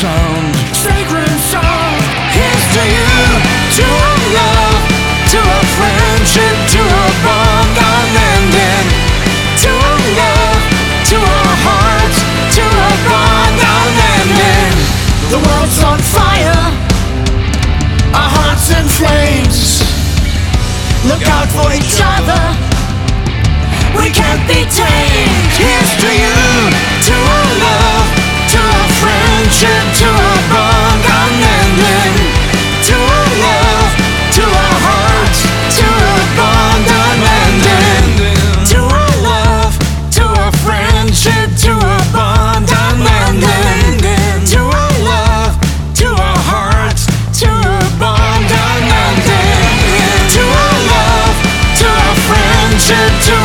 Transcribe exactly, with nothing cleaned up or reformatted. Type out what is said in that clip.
sound, sacred sound. Here's to you, to our love, to our friendship, to our bond unending. To our love, to our hearts, to our bond unending. The world's on fire, our hearts in flames. Look out for each other, we can't be tamed. Here's to you, to our love, to our friendship, to our bond unending. To our love, to our hearts, to our bond unending. To our love, to our friendship, to our bond unending. To our love, to our hearts, to our bond unending. To our love, to our friendship, to